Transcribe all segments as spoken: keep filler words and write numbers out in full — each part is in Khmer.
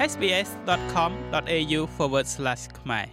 sbs.com.au forward slash khmer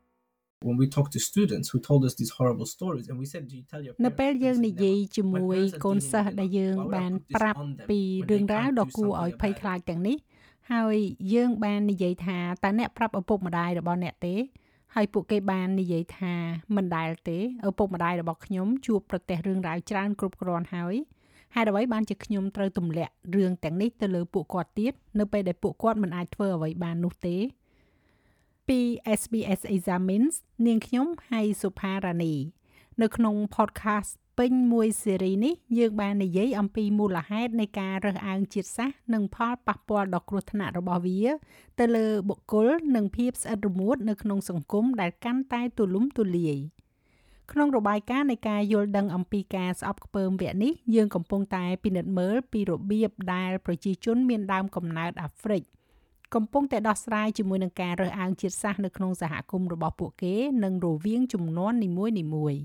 When we talked to students who told us these horrible stories and we said, do you tell your នៅ parents? ពេលយើង They និ said យាយ never. ជា When មួយ parents are កូន dealing សិស្ស with ដែល it, យើង why would I បាន put this ប្រាប់ on them ពី when រឿង they រ៉ាវ can't ដ៏ do គួរឲ្យ something ភ័យ about ខ្លាច it? ទាំងនេះហើយយើងបាននិយាយថាតើអ្នកប្រាប់ឪពុកម្ដាយរបស់អ្នកទេហើយពួកគេបាននិយាយថាមិនដែលទេឪពុកម្ដាយរបស់ខ្ញុំជួបប្រទះរឿងរ៉ាវច្រើនគ្រប់គ្រាន់ហើយហេតុអ្វីបានជាខ្ញុំត្រូវទម្លាក់រឿងទាំងនេះទៅលើពួកគាត់ទៀតនៅពេលដែលពួកគាត់មិនអាចធ្វើអ្វីបាននោះទេពី เอส บี เอส Examines នាងខ្ញុំហៃសុផារ៉ានីនៅក្នុង podcast ពេញមួយ series នេះយើងបាននិយាយអំពីមូលហេតុនៃការរើសអើងជាតិសាសន៍និងផលប៉ះពាល់ដ៏គ្រោះថ្នាក់របស់វាទៅលើបុគ្គលនិងភាពស្អិតរមួតនៅក្នុងសង្គមដែលកាន់តែទូលំទូលាយក្នុងរបាយការណ៍នៃការយល់ដឹងអំពីការស្អប់ខ្ពើមវគ្គនេះយើងកំពុងតែពិនិត្យមើលពីរបៀបដែលប្រជាជនមានដើមកំណើតអាហ្វ្រិកកំពុងតែដោះស្រាយជាមួយនឹងការរើសអើងជាតិសាសន៍នៅក្នុងសហគមន៍របស់ពួកគេនិងរវាងជំនាន់នីមួយៗ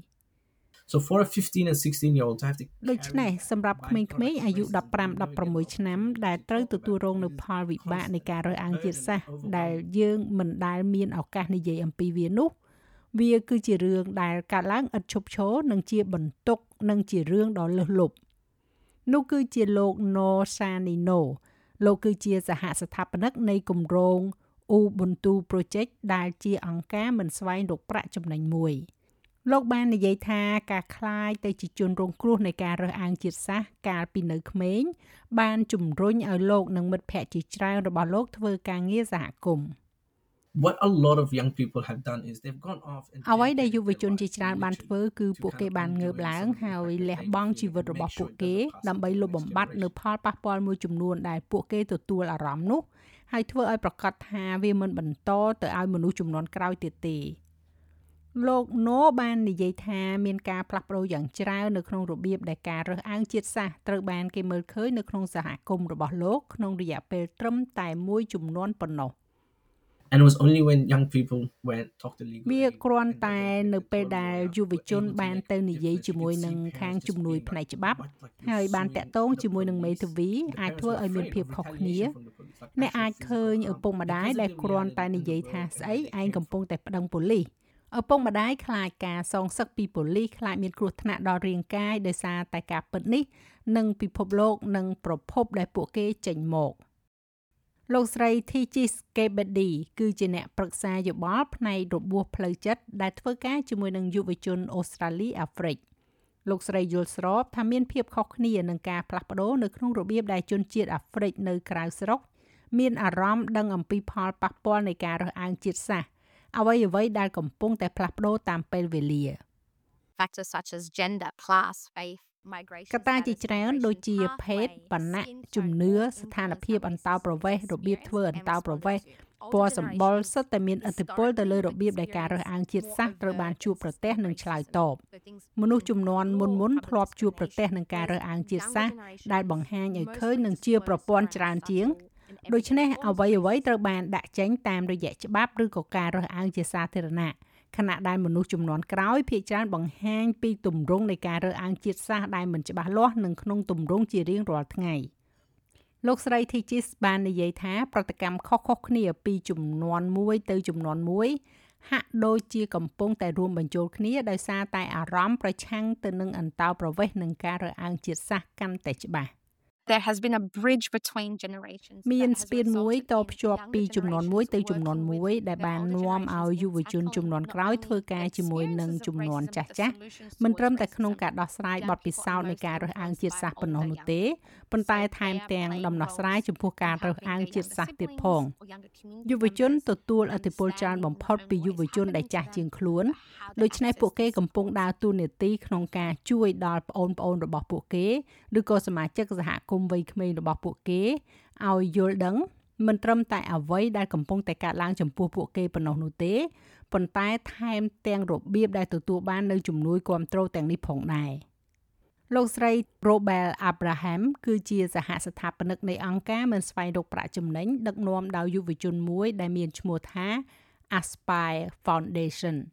So for a fifteen and sixteen year old to have to ដូច្នេះសម្រាប់ក្មេងៗអាយុដប់ប្រាំ ដប់ប្រាំមួយឆ្នាំដែលត្រូវទទួលរងនូវផលវិបាកនៃការរើសអើងជាតិសាសន៍ដែលយើងមិនដែលមានឱកាសនិយាយអំពីវានោះវាគឺជារឿងដែលកើតឡើងឥតឈប់ឈរនិងជាបន្ទុកនិងជារឿងដ៏លើសលប់នោះគឺជាលោក No Sanino លោកគឺជាសហស្ថាបនិកនៃគម្រោង Ubuntu Project ដែលជាអង្គការមិនស្វែងរកប្រាក់ចំណេញមួយលោកបាននិយាយថាការคลายទៅជាជនរងគ្រោះនៃការរើសអើងជាតិសាសន៍កាលពីនៅក្មេងបានជំរុញឲ្យលោកនិងមិត្តភ័ក្តិជាច្រើនរបស់លោកធ្វើការងារសហគមន៍ What a lot of young people have done is they've gone off and អ្វីដែលយុវជនជាច្រើនបានធ្វើគឺពួកគេបានងើបឡើងហើយលះបង់ជីវិតរបស់ពួកគេដើម្បីលុបបំបាត់នូវផលប៉ះពាល់មួយចំនួនដែលពួកគេទទួលអារម្មណ៍នោះហើយធ្វើឲ្យប្រកាសថាវាមិនបន្តទៅឲ្យមនុស្សជំនាន់ក្រោយទៀតទេលោក No បាននិយាយថាមានការផ្លាស់ប្ដូរយ៉ាងច្រើននៅក្នុងរបៀបដែលការរើសអើងជាតិសាសន៍ត្រូវបានគេមើលឃើញនៅក្នុងសហគមន៍របស់លោកក្នុងរយៈពេលត្រឹមតែមួយជំនាន់ប៉ុណ្ណោះ And it was only when young people went talk to legal វាគ្រាន់តែនៅពេលដែលយុវជនបានទៅនិយាយជាមួយនឹងខាងជំនួយផ្នែកច្បាប់ហើយបានតាក់ទងជាមួយនឹងមេធាវីអាចធ្វើឲ្យមានភាពខុសគ្នាអ្នកអាចឃើញឪពុកម្ដាយដែលគ្រាន់តែនិយាយថាស្អីឯងកំពុងតែប្តឹងប៉ូលីសឪពុកម្ដាយខ្លាចការសងសឹកពីប៉ូលីសខ្លាចមានគ្រោះថ្នាក់ដល់រាងកាយដោយសារតែការពិតនេះនិងពិភពលោកនិងប្រភពដែលពួកគេចេញមកលោកស្រី Tigis Kebedi គឺជាអ្នកប្រឹក្សាយោបល់ផ្នែករបួសផ្លូវចិត្តដែលធ្វើការជាមួយនឹងយុវជនអូស្ត្រាលីអាហ្វ្រិកលោកស្រីយល់ស្របថាមានភាពខុសគ្នានឹងការផ្លាស់ប្ដូរនៅក្នុងរបៀបដែលជនជាតិអាហ្វ្រិកនៅក្រៅស្រុកមានអារម្មណ៍ដឹងអំពីផលប៉ះពាល់នៃការរើសអើងជាតិសាសន៍អ្វីអ្វីដែលកំពុងតែផ្លាស់ប្ដូរតាមពេលវេលា Factors such as gender, class, faith, migration កត្តាជាច្រើនដូចជាភេទវណ្ណៈជំនឿស្ថានភាពអន្តោប្រវេសន៍របៀបធ្វើអន្តោប្រវេសន៍ពណ៌សម្បុរសុទ្ធតែមានឥទ្ធិពលទៅលើរបៀបដែលការរើសអើងជាតិសាសន៍ត្រូវបានជួបប្រទះនិងឆ្លើយតបមនុស្សជំនាន់មុនមុនធ្លាប់ជួបប្រទះនឹងការរើសអើងជាតិសាសន៍ដែលបង្ហាញឲ្យឃើញនឹងជាប្រព័ន្ធច្រើនជាងដូច្នេះអ្វីអ្វីត្រូវបានដាក់ចេញតាមរយៈច្បាប់ឬក៏ការរើសអើងជាសាធារណៈខណៈដែលមនុស្សជំនាន់ក្រោយភាគច្រើនបង្ហាញពីទម្រង់នៃការរើសអើងជាតិសាសន៍ដែលមិនច្បាស់លាស់និងក្នុងទម្រង់ជារៀងរាល់ថ្ងៃលោកស្រី Tigis បាននិយាយថាប្រតិកម្មខុសៗគ្នាពីជំនាន់មួយទៅជំនាន់មួយហាក់ដូចជាកំពុងតែរួមបញ្ចូលគ្នាដោយសារតែអារម្មណ៍ប្រឆាំងទៅនឹងអន្តោប្រវេសន៍និងការរើសអើងជាតិសាសន៍កាន់តែច្បាស់ There has been a bridge between generations មានស្ពានមួយតភ្ជាប់ពីជំនាន់មួយទៅជំនាន់មួយដែលបាននាំឲ្យយុវជនជំនាន់ក្រោយធ្វើការជាមួយនឹងជំនាន់ចាស់ចាស់មិនត្រឹមតែក្នុងការដោះស្រាយបទពិសោធន៍នៃការរើសអើងជាតិសាសន៍ប៉ុណ្ណោះនោះទេប៉ុន្តែថែមទាំងដំណោះស្រាយចំពោះការរើសអើងជាតិសាសន៍ទៀតផងយុវជនទទួលឥទ្ធិពលច្រើនបំផុតពីយុវជនដែលចាស់ជាងខ្លួនដូច្នេះពួកគេកំពុងដើរតួនាទីក្នុងការជួយដល់ប្អូនៗរបស់ពួកគេឬក៏សមាជិកសហគមន៍វ័យក្មេងរបស់ពួកគេឲ្យយល់ដឹងមិនត្រឹមតែអ្វីដែលកំពុងតែកើតឡើងចំពោះពួកគេប៉ុណ្ណោះនោះទេប៉ុន្តែថែមទាំងរបៀបដែលទទួលបាននៅជំនួយគាំទ្រទាំងនេះផងដែរលោកស្រី Robel Abraham គឺជាសហស្ថាបនិកនៃអង្គការមិនស្វែងរកប្រាក់ចំណេញដឹកនាំដោយយុវជនមួយដែលមានឈ្មោះថា Aspire Foundation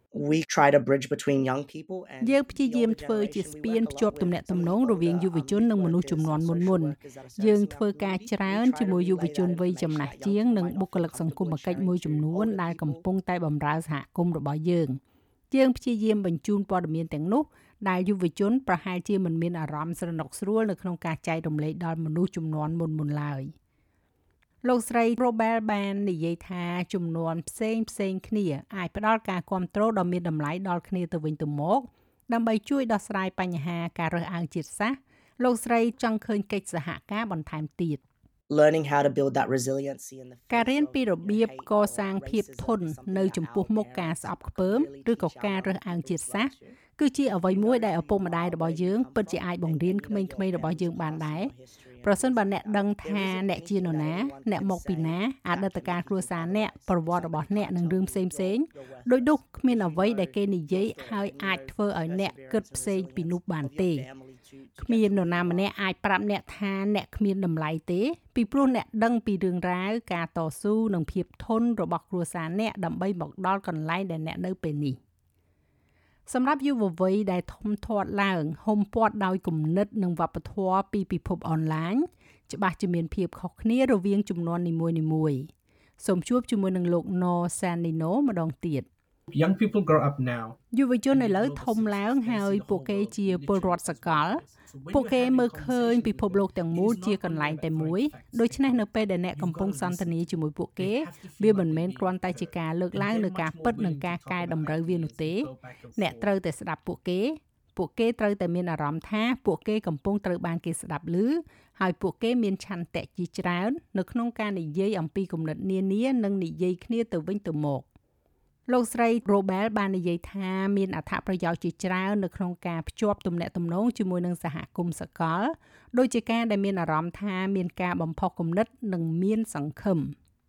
we try to bridge between young people and យើងព្យាយាមធ្វើជាស្ពានភ្ជាប់ទំនាក់ទំនងរវាងយុវជននិងមនុស្សជំនាន់មុនមុនយើងធ្វើការច្រើនជាមួយយុវជនវ័យចំណាស់ជាងនិងបុគ្គលិកសង្គមគិច្ចមួយចំនួនដែលកំពុងតែបម្រើសហគមន៍របស់យើងយើងព្យាយាមបញ្ជូនព័ត៌មានទាំងនោះដែលយុវជនប្រហែលជាមិនមានអារម្មណ៍ស្រណុកស្រួលនៅក្នុងការចែករំលែកដល់មនុស្សជំនាន់មុនមុនឡើយលោកស្រី Robel បាននិយាយថាជំនាន់ផ្សេងផ្សេងគ្នាអាចផ្ដល់ការគាំទ្រដ៏មានតម្លៃដល់គ្នាទៅវិញទៅមកដើម្បីជួយដោះស្រាយបញ្ហាការរើសអើងជាតិសាសន៍លោកស្រីចង់ឃើញកិច្ចសហការបន្ថែមទៀត learning how to build that resiliency in the ការរៀនពីរបៀបកសាងភាពធន់នៅចំពោះមុខការស្អប់ខ្ពើមឬក៏ការរើសអើងជាតិសាសន៍គឺជាអ្វីមួយដែលឪពុកម្ដាយរបស់យើងពិតជាអាចបង្រៀនក្មេងៗរបស់យើងបានដែរប្រសិនបើអ្នកដឹងថាអ្នកជានរណាអ្នកមកពីណាអតីតកាលគ្រួសារអ្នកប្រវត្តិរបស់អ្នកនិងរឿងផ្សេងផ្សេងដោយនោះគ្មានអ្វីដែលគេនិយាយហើយអាចធ្វើឲ្យអ្នកគិតផ្សេងពីនោះបានទេគ្មាននរណាម្នាក់អាចប្រាប់អ្នកថាអ្នកគ្មានតម្លៃទេពីព្រោះអ្នកដឹងពីរឿងរ៉ាវការតស៊ូនិងភាពធន់របស់គ្រួសារអ្នកដើម្បីមកដល់កន្លែងដែលអ្នកនៅពេលនេះសម្រាប់យុវវ័យដែលធំធាត់ឡើងហុំព័ទ្ធដោយគំនិតនិងវប្បធម៌ពីពិភពអនឡាញច្បាស់ជាមានភាពខុសគ្នារវាងជំនាន់នីមួយៗសូមជួបជាមួយនឹងលោក No Sanino ម្ដងទៀត Young people grow up now យុវជនឥឡូវធំឡើងហើយពួកគេជាពលរដ្ឋសកលពួកគេមើលឃើញពិភពលោកទាំងមូលជាកន្លែងតែមួយដូច្នេះនៅពេលដែលអ្នកកំពុងសន្ទនាជាមួយពួកគេវាមិនមែនគ្រាន់តែជាការលើកឡើងនូវការពិតនិងការកែតម្រូវវានោះទេអ្នកត្រូវតែស្ដាប់ពួកគេពួកគេត្រូវតែមានអារម្មណ៍ថាពួកគេកំពុងត្រូវបានគេស្ដាប់ឮហើយពួកគេមានឆន្ទៈជាច្រើននៅក្នុងការនិយាយអំពីគំនិតនានានិងនិយាយគ្នាទៅវិញទៅមកលោកស្រី Robel បាននិយាយថាមានអត្ថប្រយោជន៍ជាច្រើននៅក្នុងការភ្ជាប់ទំនាក់ទំនងជាមួយនឹងសហគមន៍សកលដូចជាការដែលមានអារម្មណ៍ថាមានការបំផុសគំនិតនិងមានសង្ឃឹម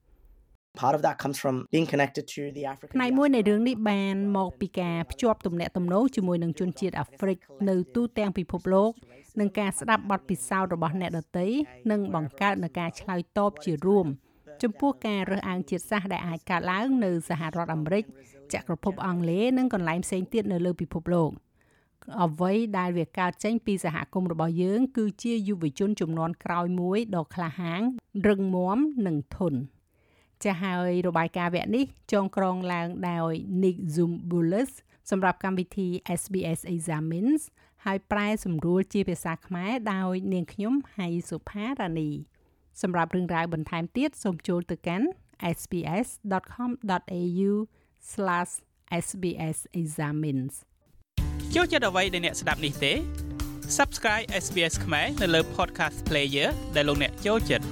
Part of that comes from being connected to the African ផ្នែកមួយនៃរឿងនេះបានមកពីការភ្ជាប់ទំនាក់ទំនងជាមួយនឹងជនជាតិអាហ្វ្រិកនៅទូទាំងពិភពលោកនិងការស្ដាប់បទពិសោធន៍របស់អ្នកដទៃនិងបង្កើតនូវការឆ្លើយតបជារួមចំពោះការរើសអើងជាតិសាសន៍ដែលអាចកើតឡើងនៅសហរដ្ឋអាមេរិកចក្រភពអង់គ្លេសនិងកន្លែងផ្សេងទៀតនៅលើពិភពលោកអ្វីដែលវាកើតចេញពីសហគមន៍របស់យើងគឺជាយុវជនជំនាន់ក្រោយមួយដ៏ក្លាហានរឹងមាំនិងធន់ចា៎ហើយរបាយការណ៍វគ្គនេះចងក្រងឡើងដោយ Nick Zumbulis សម្រាប់កម្មវិធី เอส บี เอส Examines ហើយប្រែសម្រួលជាភាសាខ្មែរដោយនាងខ្ញុំហៃសុផារ៉ានីសម្រាប់រឿងរ៉ាវបន្ថែមទៀតសូមចូលទៅកាន់ เอส บี เอส ដอท com ដอท เอ ยู ស្លាស เอส บี เอส Examines ចូលចិត្តអ្វីដែលអ្នកស្ដាប់នេះទេ Subscribe เอส บี เอส ខ្មែរនៅលើ Podcast Player ដែលលោកអ្នកចូលចិត្ត